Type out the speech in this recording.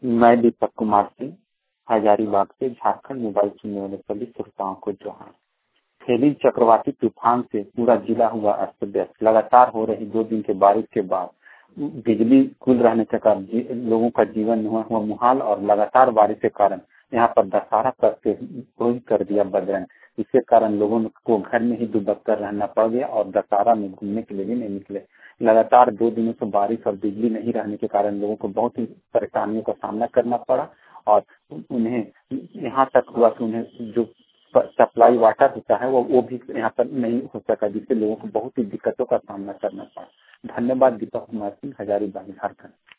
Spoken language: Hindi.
मैं दीपक कुमार सिंह हजारीबाग से झारखंड मोबाइल सुनने वाले सभी श्रोताओं को जोहार। फैली चक्रवाती तूफान से पूरा जिला हुआ अस्त व्यस्त। लगातार हो रही 2 दिन के बारिश के बाद बिजली गुल रहने के कारण लोगों का जीवन हुआ मुहाल और लगातार बारिश के कारण यहाँ पर दशहरा करके कर दिया बदरंग। इसके कारण लोगों को घर में ही दुबक कर रहना पड़ गया और दशहरा में घूमने के लिए भी नहीं निकले। लगातार 2 दिनों से बारिश और बिजली नहीं रहने के कारण लोगों को बहुत ही परेशानियों का सामना करना पड़ा और उन्हें यहाँ तक हुआ कि उन्हें जो सप्लाई वाटर होता है वो भी यहाँ पर नहीं हो सका, जिससे लोगों को बहुत ही दिक्कतों का सामना करना पड़ा। धन्यवाद। दीपक कुमार सिंह, हजारीबाग, झारखंड।